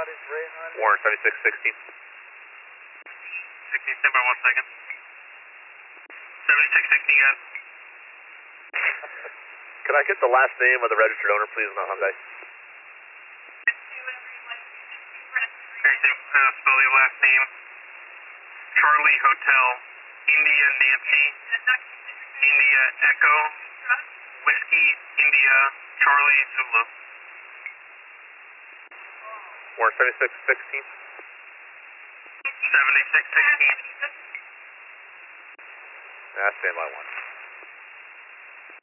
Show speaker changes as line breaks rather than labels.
is Rayhan.
Warren 7616.
16, stand by 1 second. 7660 again.
Can I get the last name of the registered owner, please, on the Hyundai?
Okay, spell your last name. Charlie Hotel, India Nancy, India Echo, Whiskey, India, Charlie Zulu.
Warren 7616.
7616.
Stand by 1.